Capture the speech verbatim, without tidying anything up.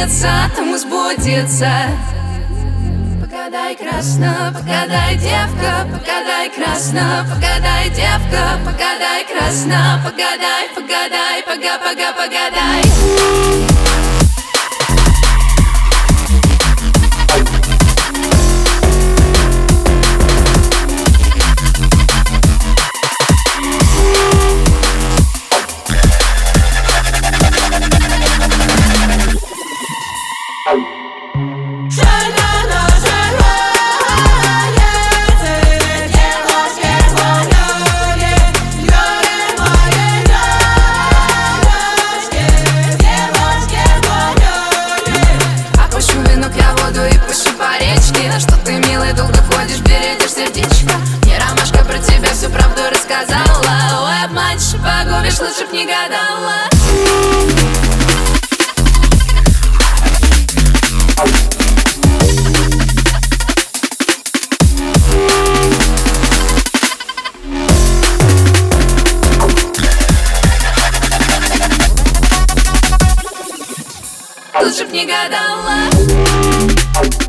сбудется, тому сбудется. Погадай красно, погадай, девка, погадай красно, погадай, девка, погадай красно, погадай, погадай, пога, пога, погадай. Что ты, милый, долго ходишь, бередишь сердечко. Мне ромашка про тебя всю правду рассказала. Ой, обманщик, погубишь, лучше б не гадала. Лучше б не гадала.